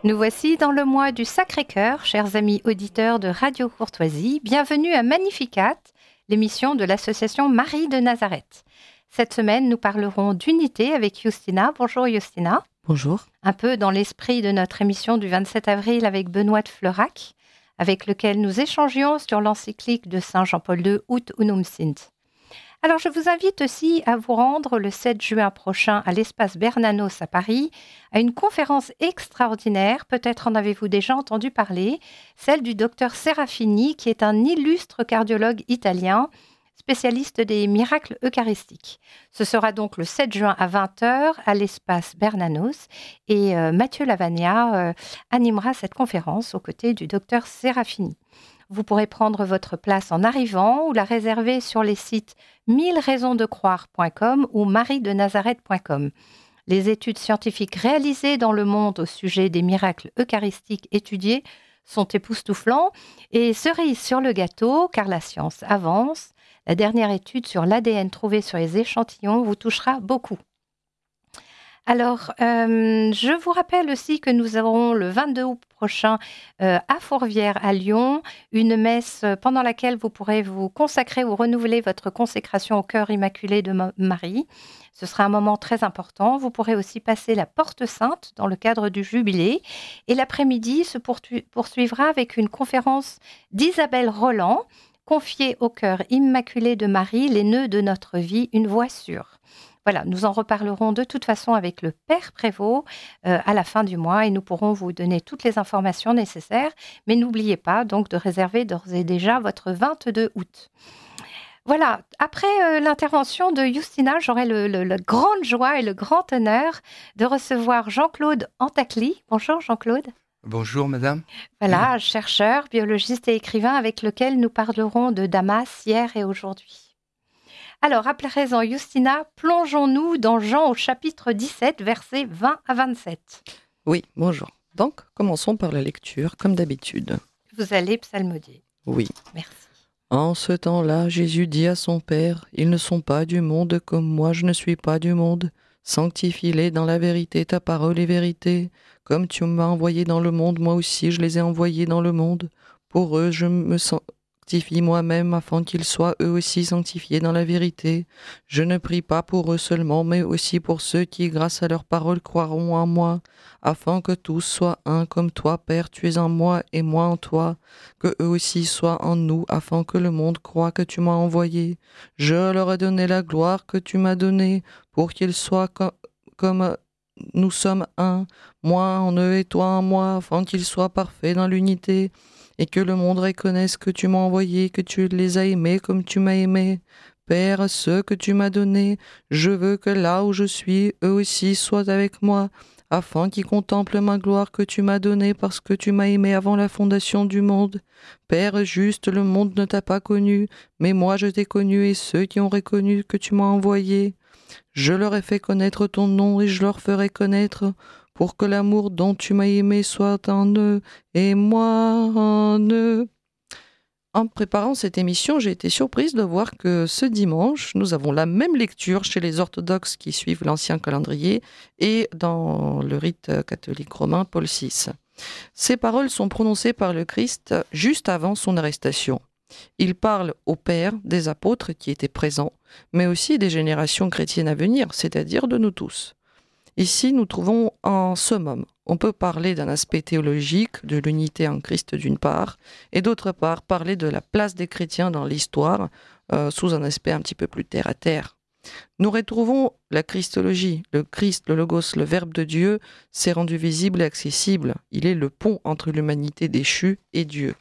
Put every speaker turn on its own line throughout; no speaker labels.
Nous voici dans le mois du Sacré-Cœur, chers amis auditeurs de Radio Courtoisie. Bienvenue à Magnificat, l'émission de l'association Marie de Nazareth. Cette semaine, nous parlerons d'unité avec Justina. Bonjour Justina.
Bonjour.
Un peu dans l'esprit de notre émission du 27 avril avec Benoît de Fleurac, avec lequel nous échangions sur l'encyclique de Saint Jean-Paul II, Ut Unum Sint. Alors, je vous invite aussi à vous rendre le 7 juin prochain à l'espace Bernanos à Paris, à une conférence extraordinaire, peut-être en avez-vous déjà entendu parler, celle du docteur Serafini, qui est un illustre cardiologue italien, spécialiste des miracles eucharistiques. Ce sera donc le 7 juin à 20h à l'espace Bernanos et Mathieu Lavagna animera cette conférence aux côtés du docteur Serafini. Vous pourrez prendre votre place en arrivant ou la réserver sur les sites 1000raisonsdecroire.com ou mariedenazareth.com. Les études scientifiques réalisées dans le monde au sujet des miracles eucharistiques étudiés sont époustouflants et cerise sur le gâteau, car la science avance, la dernière étude sur l'ADN trouvé sur les échantillons vous touchera beaucoup. Alors, je vous rappelle aussi que nous aurons le 22 août prochain à Fourvière à Lyon, une messe pendant laquelle vous pourrez vous consacrer ou renouveler votre consécration au cœur immaculé de Marie. Ce sera un moment très important. Vous pourrez aussi passer la Porte Sainte dans le cadre du jubilé. Et l'après-midi se poursuivra avec une conférence d'Isabelle Roland, confiée au cœur immaculé de Marie, les nœuds de notre vie, une voie sûre. Voilà, nous en reparlerons de toute façon avec le Père Prévost à la fin du mois et nous pourrons vous donner toutes les informations nécessaires. Mais n'oubliez pas donc de réserver d'ores et déjà votre 22 août. Voilà, après l'intervention de Justina, j'aurai la grande joie et le grand honneur de recevoir Jean-Claude Antacli. Bonjour Jean-Claude.
Bonjour madame.
Voilà, chercheur, biologiste et écrivain avec lequel nous parlerons de Damas hier et aujourd'hui. Alors, à présent, Justina, plongeons-nous dans Jean au chapitre 17, versets 20 à 27.
Oui, bonjour. Donc, commençons par la lecture, comme d'habitude.
Vous allez psalmodier.
Oui.
Merci.
En ce temps-là, Jésus dit à son Père, « Ils ne sont pas du monde comme moi, je ne suis pas du monde. Sanctifie-les dans la vérité, ta parole est vérité. Comme tu m'as envoyé dans le monde, moi aussi je les ai envoyés dans le monde. Pour eux, je me sanctifie moi-même afin qu'ils soient eux aussi sanctifiés dans la vérité. Je ne prie pas pour eux seulement, mais aussi pour ceux qui, grâce à leur parole, croiront en moi, afin que tous soient un comme toi, Père, tu es en moi et moi en toi, que eux aussi soient en nous, afin que le monde croie que tu m'as envoyé. Je leur ai donné la gloire que tu m'as donnée, pour qu'ils soient comme nous sommes un, moi en eux et toi en moi, afin qu'ils soient parfaits dans l'unité, et que le monde reconnaisse que tu m'as envoyé, que tu les as aimés comme tu m'as aimé. Père, ceux que tu m'as donnés, je veux que là où je suis, eux aussi soient avec moi, afin qu'ils contemplent ma gloire que tu m'as donnée parce que tu m'as aimé avant la fondation du monde. Père juste, le monde ne t'a pas connu, mais moi je t'ai connu et ceux qui ont reconnu que tu m'as envoyé. Je leur ai fait connaître ton nom et je leur ferai connaître, pour que l'amour dont tu m'as aimé soit en eux et moi en eux. En préparant cette émission, j'ai été surprise de voir que ce dimanche, nous avons la même lecture chez les orthodoxes qui suivent l'ancien calendrier et dans le rite catholique romain Paul VI. Ces paroles sont prononcées par le Christ juste avant son arrestation. Il parle au Père des apôtres qui étaient présents, mais aussi des générations chrétiennes à venir, c'est-à-dire de nous tous. Ici, nous trouvons un summum. On peut parler d'un aspect théologique, de l'unité en Christ d'une part, et d'autre part, parler de la place des chrétiens dans l'histoire, sous un aspect un petit peu plus terre-à-terre. Nous retrouvons la Christologie. Le Christ, le Logos, le Verbe de Dieu, s'est rendu visible et accessible. Il est le pont entre l'humanité déchue et Dieu.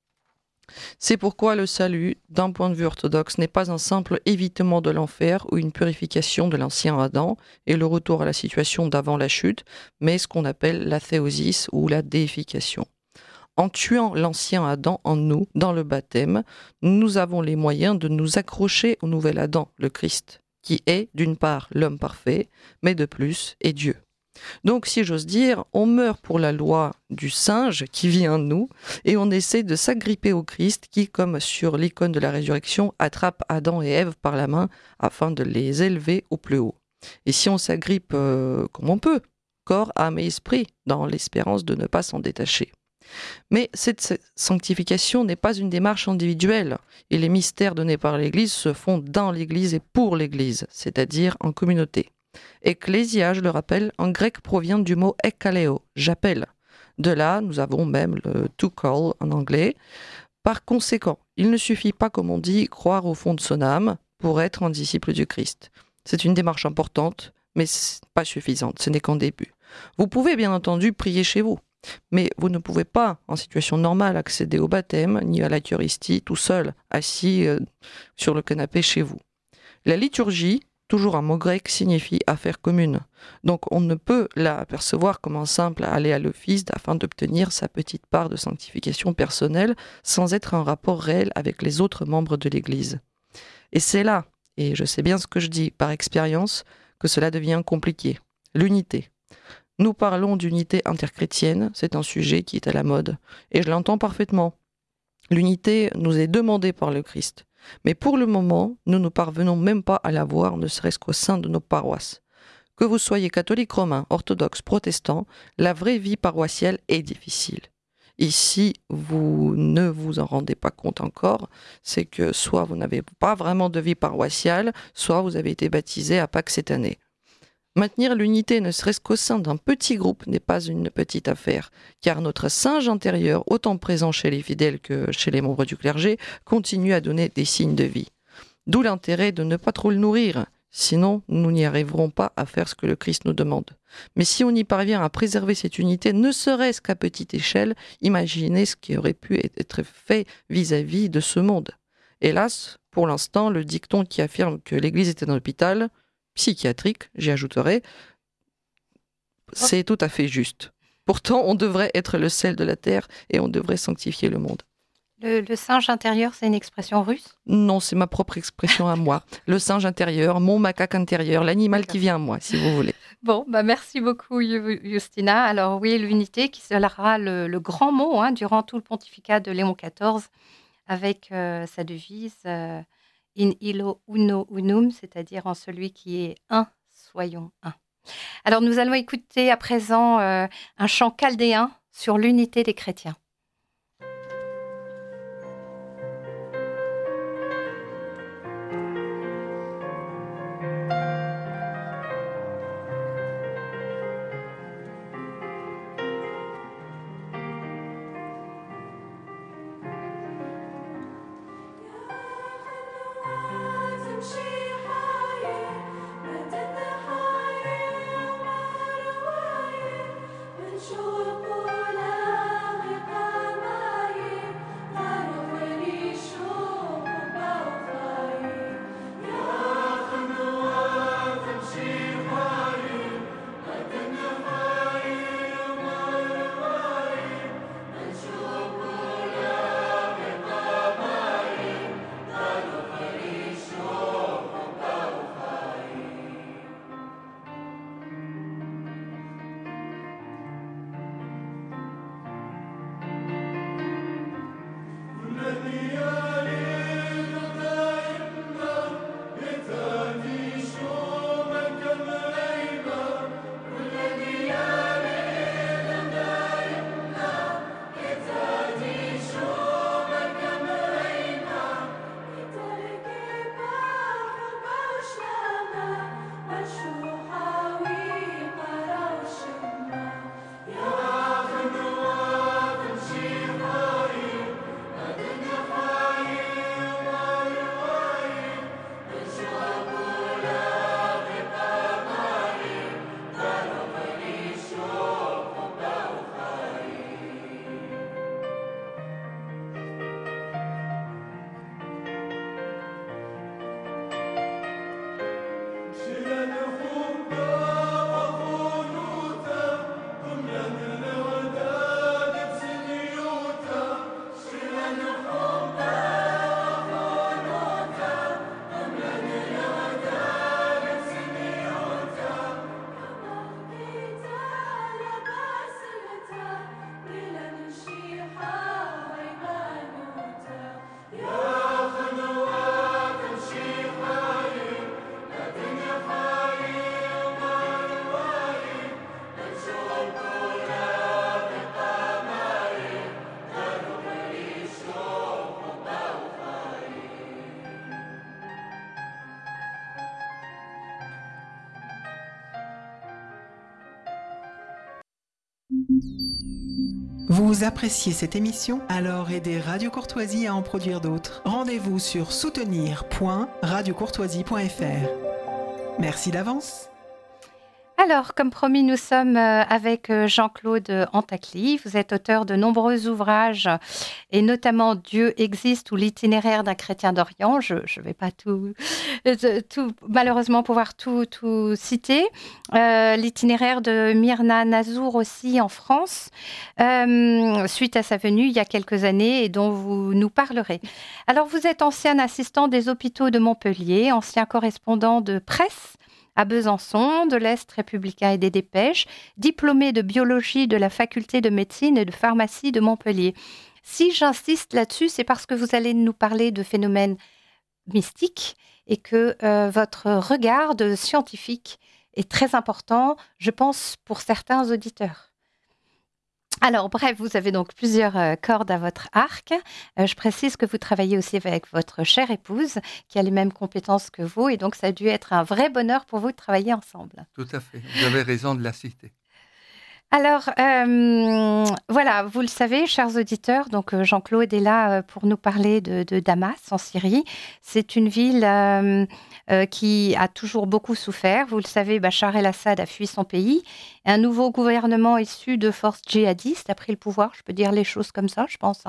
C'est pourquoi le salut, d'un point de vue orthodoxe, n'est pas un simple évitement de l'enfer ou une purification de l'ancien Adam et le retour à la situation d'avant la chute, mais ce qu'on appelle la théosis ou la déification. En tuant l'ancien Adam en nous, dans le baptême, nous avons les moyens de nous accrocher au nouvel Adam, le Christ, qui est, d'une part, l'homme parfait, mais de plus, est Dieu. Donc, si j'ose dire, on meurt pour la loi du singe qui vit en nous et on essaie de s'agripper au Christ qui, comme sur l'icône de la résurrection, attrape Adam et Ève par la main afin de les élever au plus haut. Et si on s'agrippe comme on peut, corps, âme et esprit, dans l'espérance de ne pas s'en détacher. Mais cette sanctification n'est pas une démarche individuelle, et les mystères donnés par l'Église se font dans l'Église et pour l'Église, c'est-à-dire en communauté. Ecclésia, je le rappelle, en grec provient du mot ekkaleo, j'appelle. De là, nous avons même le to call en anglais. Par conséquent, il ne suffit pas, comme on dit, croire au fond de son âme pour être un disciple du Christ. C'est une démarche importante, mais pas suffisante, ce n'est qu'un début. Vous pouvez bien entendu prier chez vous, mais vous ne pouvez pas, en situation normale, accéder au baptême ni à l'Eucharistie tout seul, assis sur le canapé chez vous. La liturgie, toujours un mot grec, signifie affaire commune. Donc on ne peut la apercevoir comme un simple aller à l'office afin d'obtenir sa petite part de sanctification personnelle sans être en rapport réel avec les autres membres de l'Église. Et c'est là, et je sais bien ce que je dis par expérience, que cela devient compliqué. L'unité. Nous parlons d'unité interchrétienne, c'est un sujet qui est à la mode, et je l'entends parfaitement. L'unité nous est demandée par le Christ. Mais pour le moment, nous ne parvenons même pas à l'avoir, ne serait-ce qu'au sein de nos paroisses. Que vous soyez catholique romain, orthodoxe, protestant, la vraie vie paroissiale est difficile. Ici, vous ne vous en rendez pas compte encore, c'est que soit vous n'avez pas vraiment de vie paroissiale, soit vous avez été baptisé à Pâques cette année. Maintenir l'unité, ne serait-ce qu'au sein d'un petit groupe, n'est pas une petite affaire, car notre singe intérieur, autant présent chez les fidèles que chez les membres du clergé, continue à donner des signes de vie. D'où l'intérêt de ne pas trop le nourrir, sinon nous n'y arriverons pas à faire ce que le Christ nous demande. Mais si on y parvient à préserver cette unité, ne serait-ce qu'à petite échelle, imaginez ce qui aurait pu être fait vis-à-vis de ce monde. Hélas, pour l'instant, le dicton qui affirme que l'Église est un hôpital psychiatrique, j'y ajouterai, c'est tout à fait juste. Pourtant, on devrait être le sel de la terre et on devrait sanctifier le monde.
Le singe intérieur, c'est une expression russe?
Non, c'est ma propre expression à moi. Le singe intérieur, mon macaque intérieur, l'animal qui vient à moi, si vous voulez.
Bon, merci beaucoup, Justina. Alors oui, l'unité qui sera le grand mot durant tout le pontificat de Léon XIV, avec sa devise In illo uno unum, c'est-à-dire en celui qui est un, soyons un. Alors nous allons écouter à présent un chant chaldéen sur l'unité des chrétiens.
Sure, for love, Vous appréciez cette émission? Alors aidez Radio Courtoisie à en produire d'autres. Rendez-vous sur soutenir.radiocourtoisie.fr. Merci d'avance.
Alors, comme promis, nous sommes avec Jean-Claude Antacli. Vous êtes auteur de nombreux ouvrages, et notamment Dieu existe ou l'itinéraire d'un chrétien d'Orient. Je ne vais pas tout malheureusement pouvoir tout citer. L'itinéraire de Myrna Nazour aussi en France, suite à sa venue il y a quelques années et dont vous nous parlerez. Alors, vous êtes ancien assistant des hôpitaux de Montpellier, ancien correspondant de presse à Besançon, de l'Est républicain et des Dépêches, diplômé de biologie de la faculté de médecine et de pharmacie de Montpellier. Si j'insiste là-dessus, c'est parce que vous allez nous parler de phénomènes mystiques et que votre regard de scientifique est très important, je pense, pour certains auditeurs. Alors, bref, vous avez donc plusieurs cordes à votre arc. Je précise que vous travaillez aussi avec votre chère épouse, qui a les mêmes compétences que vous, et donc ça a dû être un vrai bonheur pour vous de travailler ensemble.
Tout à fait, vous avez raison de la citer.
Alors, voilà, vous le savez, chers auditeurs, donc Jean-Claude est là pour nous parler de Damas, en Syrie. C'est une ville qui a toujours beaucoup souffert. Vous le savez, Bachar el-Assad a fui son pays. Un nouveau gouvernement issu de forces djihadistes a pris le pouvoir. Je peux dire les choses comme ça, je pense.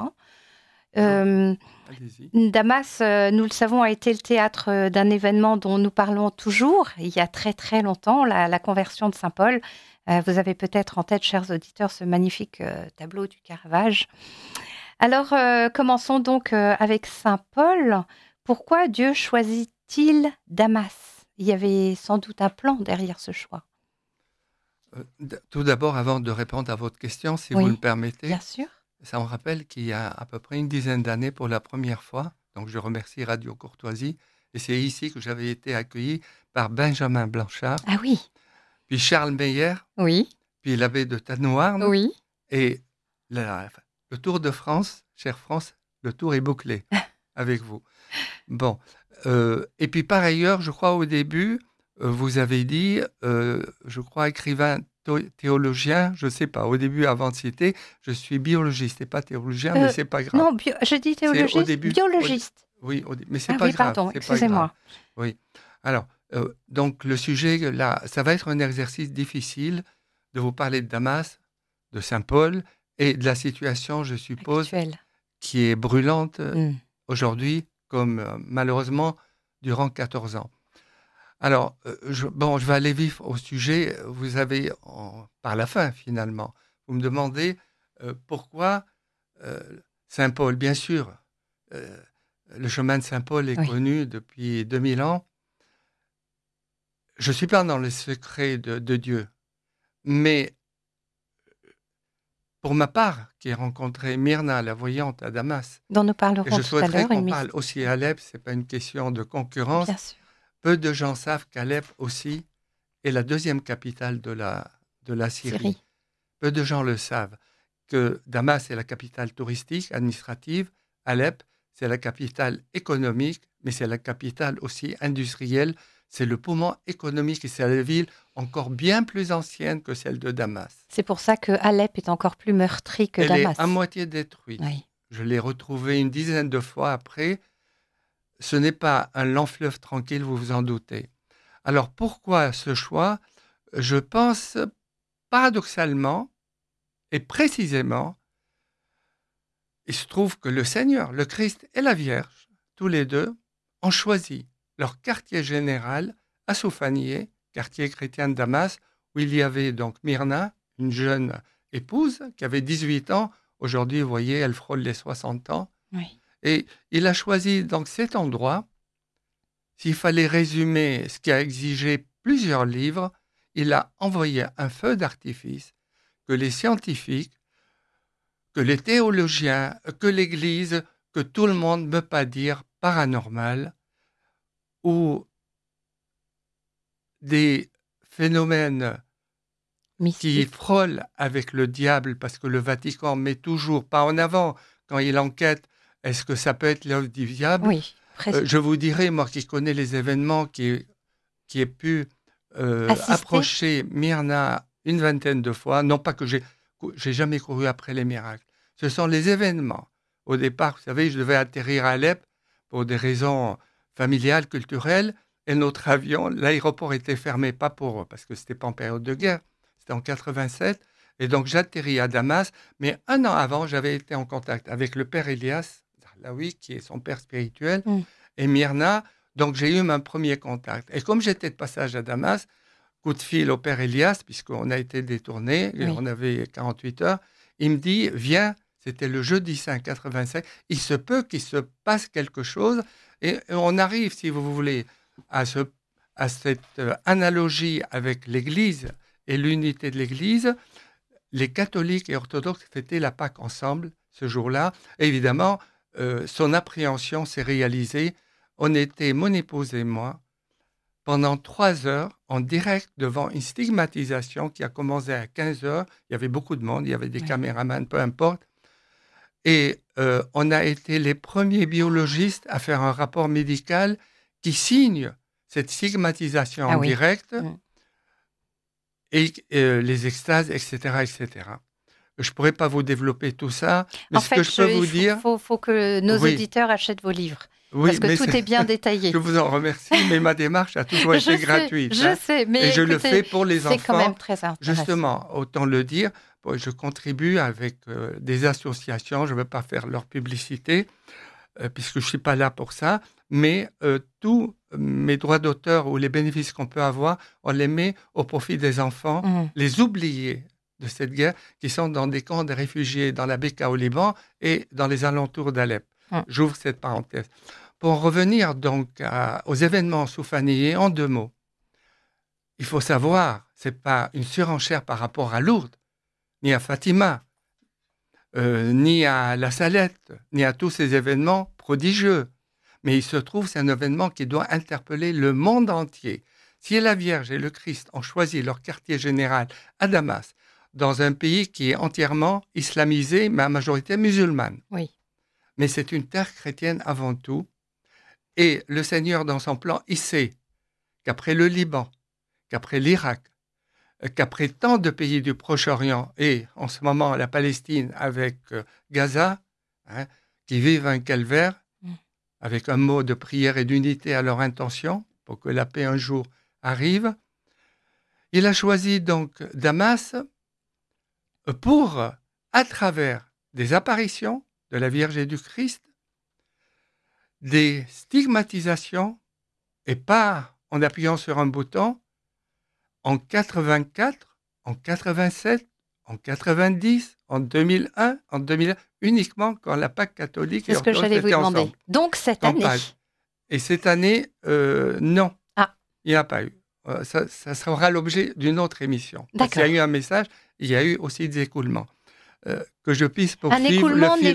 Damas, nous le savons, a été le théâtre d'un événement dont nous parlons toujours, il y a très très longtemps, la conversion de Saint-Paul. Vous avez peut-être en tête, chers auditeurs, ce magnifique tableau du Caravage. Alors, commençons donc avec Saint-Paul. Pourquoi Dieu choisit-il Damas? Il y avait sans doute un plan derrière ce choix.
Tout d'abord, avant de répondre à votre question, si
Oui,
vous le permettez,
bien sûr.
ça me rappelle qu'il y a à peu près une dizaine d'années, pour la première fois, donc je remercie Radio Courtoisie, et c'est ici que j'avais été accueilli par Benjamin Blanchard,
Ah oui,
puis Charles Meyer,
oui,
puis l'abbé de Tannouarn,
oui.
et le Tour de France, chère France, le tour est bouclé avec vous. Bon, et puis par ailleurs, je crois au début, vous avez dit, je crois écrivain, théologien, je ne sais pas, au début, avant de citer, je suis biologiste et pas théologien, mais ce n'est pas grave.
Non, je dis théologiste,
au début,
biologiste.
Oui, mais ce n'est
Ah
pas
oui,
grave.
pardon,
c'est
excusez-moi.
pas grave. Oui, alors, donc le sujet, là, ça va être un exercice difficile de vous parler de Damas, de Saint-Paul et de la situation, je suppose,
Actuel.
qui est brûlante aujourd'hui, comme malheureusement durant 14 ans. Alors, je vais aller vif au sujet. Vous avez, par la fin finalement, vous me demandez pourquoi Saint-Paul. Bien sûr, le chemin de Saint-Paul est connu depuis 2000 ans. Je ne suis pas dans le secret de Dieu, mais pour ma part, qui ai rencontré Myrna, la voyante à Damas,
dont nous parlerons
et je
tout à
souhaiterais
l'heure.
qu'on parle aussi à Alep, ce n'est pas une question de concurrence.
Bien sûr.
Peu de gens savent qu'Alep aussi est la deuxième capitale de la Syrie. Peu de gens le savent, que Damas est la capitale touristique, administrative, Alep, c'est la capitale économique, mais c'est la capitale aussi industrielle, c'est le poumon économique et c'est la ville encore bien plus ancienne que celle de Damas.
C'est pour ça que Alep est encore plus meurtri que Damas.
Elle est à moitié détruite.
Oui.
Je l'ai retrouvée une dizaine de fois après. Ce n'est pas un lent fleuve tranquille, vous vous en doutez. Alors pourquoi ce choix? Je pense paradoxalement et précisément, il se trouve que le Seigneur, le Christ et la Vierge, tous les deux, ont choisi leur quartier général à Soufanieh, quartier chrétien de Damas, où il y avait donc Myrna, une jeune épouse qui avait 18 ans. Aujourd'hui, vous voyez, elle frôle les 60 ans.
Oui.
Et il a choisi donc cet endroit. S'il fallait résumer ce qui a exigé plusieurs livres, il a envoyé un feu d'artifice que les scientifiques, que les théologiens, que l'Église, que tout le monde ne peut pas dire paranormal, ou des phénomènes qui frôlent avec le diable, parce que le Vatican met toujours pas en avant quand il enquête. Est-ce que ça peut être l'œuvre du diable?
Oui,
je vous dirais, moi qui connais les événements, qui ai pu approcher Myrna une vingtaine de fois, non pas que j'ai j'ai jamais couru après les miracles. Ce sont les événements. Au départ, vous savez, je devais atterrir à Alep pour des raisons familiales, culturelles, et notre avion, l'aéroport était fermé, pas parce que c'était pas en période de guerre, c'était en 87, et donc j'atterris à Damas, mais un an avant, j'avais été en contact avec le père Elias Zahlaoui, qui est son père spirituel, et Myrna, donc j'ai eu mon premier contact. Et comme j'étais de passage à Damas, coup de fil au père Elias, puisqu'on a été détourné, on avait 48 heures, il me dit, viens, c'était le jeudi saint 85, il se peut qu'il se passe quelque chose, et on arrive, si vous voulez, à cette analogie avec l'Église et l'unité de l'Église. Les catholiques et orthodoxes fêtaient la Pâque ensemble ce jour-là. Et évidemment, son appréhension s'est réalisée. On était, mon épouse et moi, pendant 3 heures en direct devant une stigmatisation qui a commencé à 15 heures. Il y avait beaucoup de monde, il y avait des caméramans, peu importe. Et on a été les premiers biologistes à faire un rapport médical qui signe cette stigmatisation en direct et les extases, etc., etc. Je ne pourrais pas vous développer tout ça, mais ce que je peux vous dire...
Il faut que nos auditeurs achètent vos livres. Parce que tout est bien détaillé.
Je vous en remercie, mais ma démarche a toujours été gratuite.
Je sais, mais
et je le fais pour les enfants.
C'est quand même très intéressant.
Justement, autant le dire, je contribue avec des associations, je ne veux pas faire leur publicité, puisque je ne suis pas là pour ça, mais tous mes droits d'auteur ou les bénéfices qu'on peut avoir, on les met au profit des enfants, les oubliés de cette guerre, qui sont dans des camps de réfugiés dans la Beka au Liban et dans les alentours d'Alep. J'ouvre cette parenthèse. Pour revenir donc aux événements soufaniés, en 2 mots, il faut savoir, ce n'est pas une surenchère par rapport à Lourdes, ni à Fatima, ni à la Salette, ni à tous ces événements prodigieux. Mais il se trouve, c'est un événement qui doit interpeller le monde entier. Si la Vierge et le Christ ont choisi leur quartier général à Damas, dans un pays qui est entièrement islamisé, mais à majorité musulmane.
Oui.
Mais c'est une terre chrétienne avant tout. Et le Seigneur, dans son plan, il sait qu'après le Liban, qu'après l'Irak, qu'après tant de pays du Proche-Orient, et en ce moment la Palestine avec Gaza, qui vivent un calvaire, avec un mot de prière et d'unité à leur intention, pour que la paix un jour arrive, il a choisi donc Damas pour, à travers des apparitions de la Vierge et du Christ, des stigmatisations, et pas en appuyant sur un bouton, en 84, en 87, en 90, en 2001, en 2001, uniquement quand la Pâque catholique et orthodoxe étaient ensemble. C'est ce que j'allais vous demander.
Donc cette année.
Et cette année, non, il n'y en a pas eu. Ça sera l'objet d'une autre émission. Parce qu'il y a eu un message, il y a eu aussi des écoulements. Que je puisse poursuivre le fil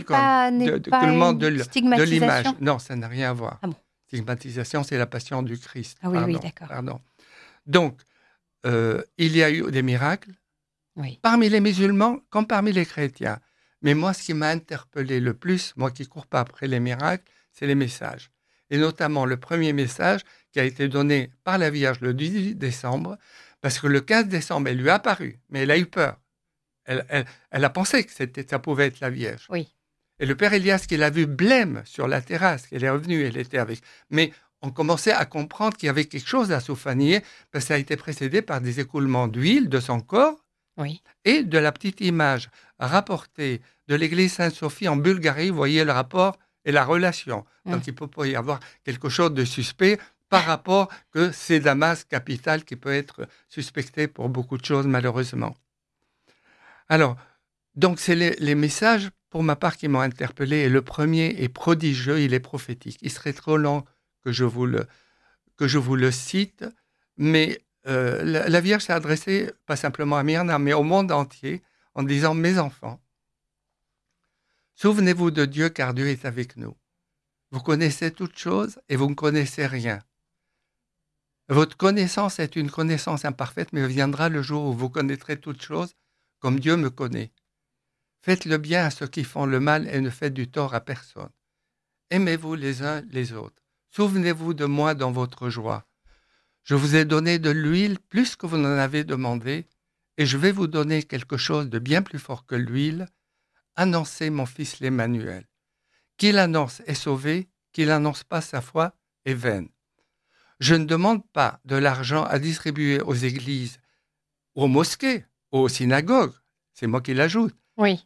de l'image. Non, ça n'a rien à voir.
Ah bon.
Stigmatisation, c'est la passion du Christ.
Ah oui, d'accord.
Pardon. Donc, il y a eu des miracles, parmi les musulmans comme parmi les chrétiens. Mais moi, ce qui m'a interpellé le plus, moi qui ne cours pas après les miracles, c'est les messages. Et notamment le premier message qui a été donné par la Vierge le 18 décembre, parce que le 15 décembre, elle lui a apparu, mais elle a eu peur. Elle a pensé que ça pouvait être la Vierge.
Oui.
Et le père Elias, qui l'a vu blême sur la terrasse, elle est revenue, elle était avec. Mais on commençait à comprendre qu'il y avait quelque chose à Soufanié, parce que ça a été précédé par des écoulements d'huile de son corps et de la petite image rapportée de l'église Sainte-Sophie en Bulgarie. Vous voyez le rapport et la relation. Donc il peut pas y avoir quelque chose de suspect par rapport que c'est Damas, capitale, qui peut être suspecté pour beaucoup de choses, malheureusement. Alors, donc c'est les messages, pour ma part, qui m'ont interpellé. Et le premier est prodigieux, il est prophétique. Il serait trop long que je vous le cite, mais la Vierge s'est adressée, pas simplement à Myrna, mais au monde entier, en disant « Mes enfants, souvenez-vous de Dieu, car Dieu est avec nous. Vous connaissez toutes choses et vous ne connaissez rien. Votre connaissance est une connaissance imparfaite, mais viendra le jour où vous connaîtrez toutes choses, comme Dieu me connaît. Faites le bien à ceux qui font le mal et ne faites du tort à personne. Aimez-vous les uns les autres. Souvenez-vous de moi dans votre joie. Je vous ai donné de l'huile plus que vous n'en avez demandé, et je vais vous donner quelque chose de bien plus fort que l'huile. Annoncez mon fils l'Emmanuel. Qui l'annonce est sauvé, qui l'annonce pas sa foi est vaine. Je ne demande pas de l'argent à distribuer aux églises, aux mosquées, aux synagogues. C'est moi qui l'ajoute.
Oui.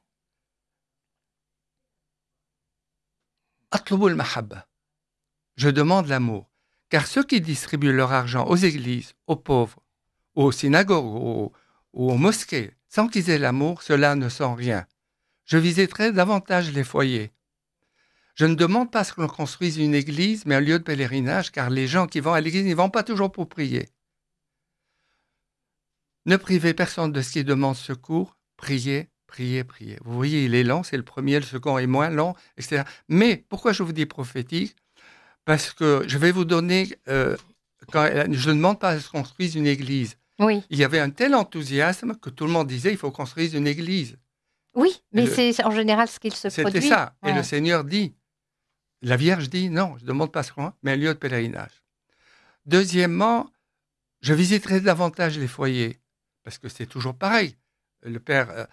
Atlubul mahabba. Je demande l'amour. Car ceux qui distribuent leur argent aux églises, aux pauvres, aux synagogues ou aux mosquées, sans qu'ils aient l'amour, cela ne sont rien. Je visiterai davantage les foyers. Je ne demande pas à ce qu'on construise une église, mais un lieu de pèlerinage, car les gens qui vont à l'église n'y vont pas toujours pour prier. Ne privez personne de ce qui demande secours, priez, priez, priez. Vous voyez, il est long, c'est le premier, le second est moins long, etc. Mais pourquoi je vous dis prophétique ? Parce que je vais vous donner, je ne demande pas à ce qu'on construise une église.
Oui.
Il y avait un tel enthousiasme que tout le monde disait il faut construire une église.
Oui, mais c'est en général ce qu'il se produit.
C'était ça.
Ouais.
Et le Seigneur dit, la Vierge dit, non, je ne demande pas ce qu'on, mais un lieu de pèlerinage. Deuxièmement, je visiterai davantage les foyers, parce que c'est toujours pareil. Le père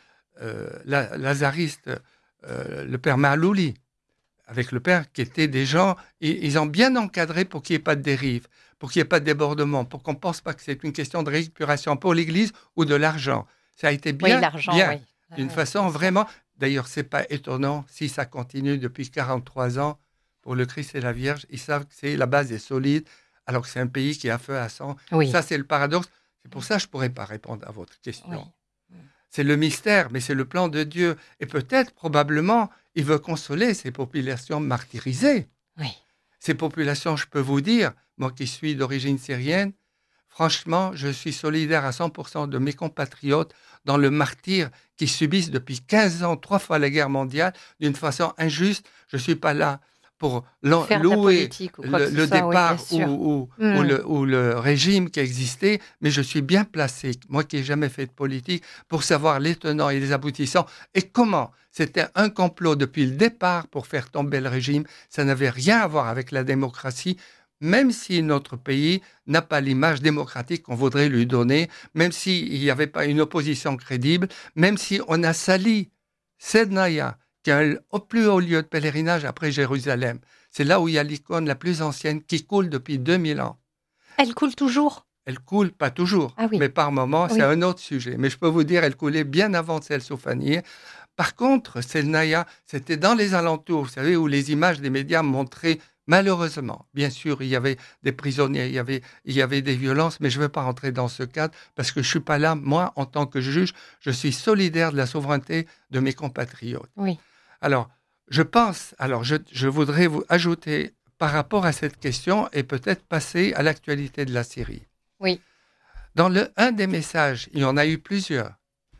Lazariste, le père Malouli, avec le père qui étaient des gens, ils ont bien encadré pour qu'il n'y ait pas de dérive, pour qu'il n'y ait pas de débordement, pour qu'on ne pense pas que c'est une question de récupération pour l'Église ou de l'argent. Ça a été bien,
oui, l'argent,
bien.
Oui.
D'une façon vraiment... D'ailleurs, ce n'est pas étonnant si ça continue depuis 43 ans pour le Christ et la Vierge. Ils savent que la base est solide, alors que c'est un pays qui a feu à sang.
Oui.
Ça, c'est le paradoxe. C'est pour ça que je ne pourrais pas répondre à votre question.
Oui.
C'est le mystère, mais c'est le plan de Dieu. Et peut-être, probablement, il veut consoler ces populations martyrisées.
Oui.
Ces populations, je peux vous dire, moi qui suis d'origine syrienne, franchement, je suis solidaire à 100% de mes compatriotes dans le martyre qu'ils subissent depuis 15 ans, 3 fois la guerre mondiale, d'une façon injuste. Je ne suis pas là pour louer le départ ou le régime qui existait, mais je suis bien placé, moi qui n'ai jamais fait de politique, pour savoir les tenants et les aboutissants et comment c'était un complot depuis le départ pour faire tomber le régime. Ça n'avait rien à voir avec la démocratie, même si notre pays n'a pas l'image démocratique qu'on voudrait lui donner, même s'il n'y avait pas une opposition crédible, même si on a sali Sednaya, qui est au plus haut lieu de pèlerinage après Jérusalem. C'est là où il y a l'icône la plus ancienne qui coule depuis 2000 ans.
Elle coule toujours ?
Elle coule, pas toujours, mais par moments, c'est un autre sujet. Mais je peux vous dire, elle coulait bien avant Sel Sofanir. Par contre, Sednaya, c'était dans les alentours, vous savez, où les images des médias montraient, malheureusement, bien sûr, il y avait des prisonniers, il y avait des violences, mais je ne veux pas rentrer dans ce cadre parce que je ne suis pas là, moi, en tant que juge, je suis solidaire de la souveraineté de mes compatriotes.
Oui.
Alors, je voudrais vous ajouter par rapport à cette question et peut-être passer à l'actualité de la Syrie.
Oui.
Dans un des messages, il y en a eu plusieurs.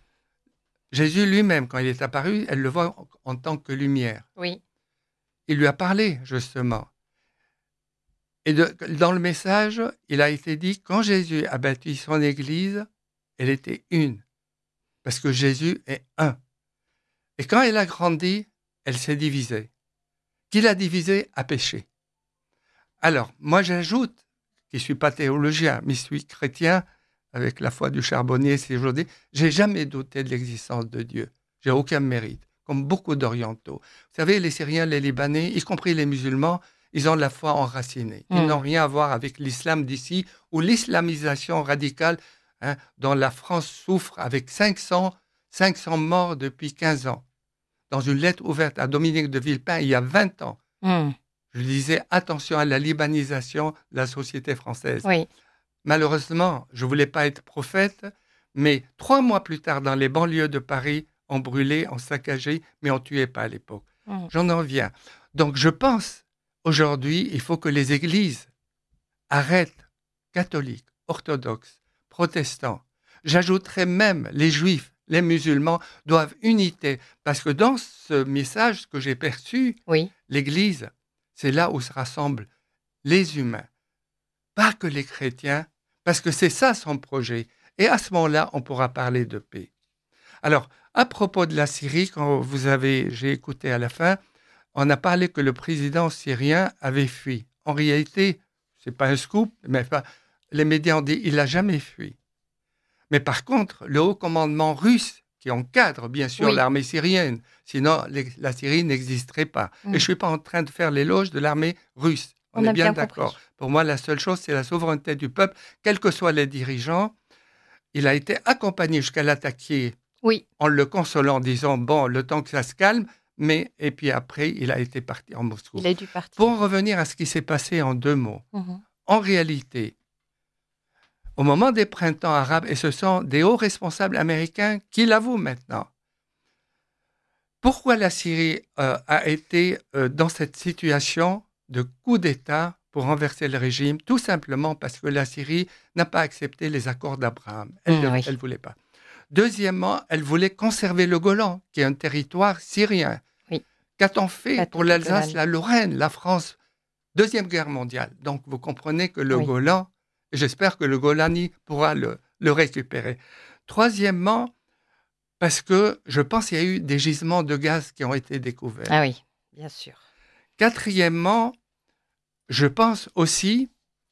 Jésus lui-même, quand il est apparu, elle le voit en tant que lumière.
Oui.
Il lui a parlé, justement. Et dans le message, il a été dit, quand Jésus a bâti son Église, elle était une. Parce que Jésus est un. Et quand elle a grandi, elle s'est divisée. Qui l'a divisée a péché. Alors, moi j'ajoute, qui ne suis pas théologien, mais je suis chrétien, avec la foi du charbonnier, c'est aujourd'hui, j'ai jamais douté de l'existence de Dieu. J'ai aucun mérite, comme beaucoup d'orientaux. Vous savez, les Syriens, les Libanais, y compris les musulmans, ils ont la foi enracinée. Ils n'ont rien à voir avec l'islam d'ici, ou l'islamisation radicale, dont la France souffre avec 500 morts depuis 15 ans. Dans une lettre ouverte à Dominique de Villepin, il y a 20 ans, je disais attention à la libanisation de la société française.
Oui.
Malheureusement, je ne voulais pas être prophète, mais 3 mois plus tard, dans les banlieues de Paris, on brûlait, on saccagé, mais on ne tuait pas à l'époque. J'en en viens. Donc je pense, aujourd'hui, il faut que les églises arrêtent, catholiques, orthodoxes, protestants. J'ajouterais même les juifs, les musulmans doivent unité, parce que dans ce message que j'ai perçu, l'Église, c'est là où se rassemblent les humains, pas que les chrétiens, parce que c'est ça son projet. Et à ce moment-là, on pourra parler de paix. Alors, à propos de la Syrie, quand j'ai écouté à la fin, on a parlé que le président syrien avait fui. En réalité, c'est pas un scoop, mais les médias ont dit il n'a jamais fui. Mais par contre, le haut commandement russe, qui encadre bien sûr
Oui.
l'armée syrienne, sinon la Syrie n'existerait pas. Et je ne suis pas en train de faire l'éloge de l'armée russe. On est bien d'accord.
Compris.
Pour moi, la seule chose, c'est la souveraineté du peuple, quels que soient les dirigeants. Il a été accompagné jusqu'à l'attaquer
Oui.
en le consolant, en disant, bon, le temps que ça se calme, et puis après, il a été parti en Moscou.
Il a dû partir.
Pour en revenir à ce qui s'est passé en 2 mots, en réalité, au moment des printemps arabes, et ce sont des hauts responsables américains qui l'avouent maintenant, pourquoi la Syrie a été dans cette situation de coup d'État pour renverser le régime? Tout simplement parce que la Syrie n'a pas accepté les accords d'Abraham. Elle ne voulait pas. Deuxièmement, elle voulait conserver le Golan, qui est un territoire syrien.
Oui.
Qu'a-t-on fait pour l'Alsace, la Lorraine, la France? Deuxième guerre mondiale. Donc, vous comprenez que le Golan, j'espère que le Golani pourra le récupérer. Troisièmement, parce que je pense qu'il y a eu des gisements de gaz qui ont été découverts.
Ah oui, bien sûr.
Quatrièmement, je pense aussi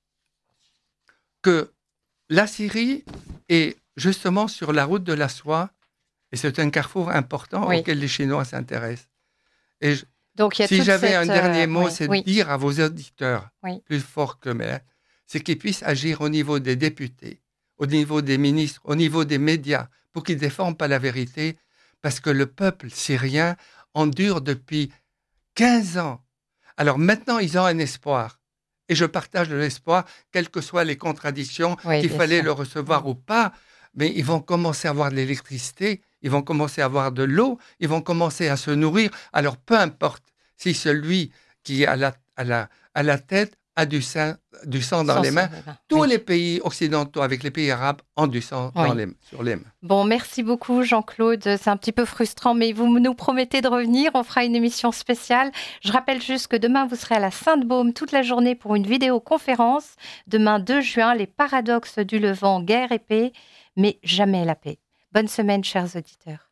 que la Syrie est justement sur la route de la soie, et c'est un carrefour important auquel les Chinois s'intéressent. Et
donc,
si j'avais un dernier mot, c'est de dire à vos auditeurs, plus fort que moi, c'est qu'ils puissent agir au niveau des députés, au niveau des ministres, au niveau des médias, pour qu'ils ne défendent pas la vérité, parce que le peuple syrien endure depuis 15 ans. Alors maintenant, ils ont un espoir. Et je partage l'espoir, quelles que soient les contradictions, qu'il fallait le recevoir ou pas, mais ils vont commencer à avoir de l'électricité, ils vont commencer à avoir de l'eau, ils vont commencer à se nourrir. Alors peu importe si celui qui est à la tête a du sang dans les mains. Tous les pays occidentaux, avec les pays arabes, ont du sang sur les mains.
Bon, merci beaucoup Jean-Claude. C'est un petit peu frustrant, mais vous nous promettez de revenir. On fera une émission spéciale. Je rappelle juste que demain, vous serez à la Sainte-Baume toute la journée pour une vidéoconférence. Demain, 2 juin, les paradoxes du Levant, guerre et paix, mais jamais la paix. Bonne semaine, chers auditeurs.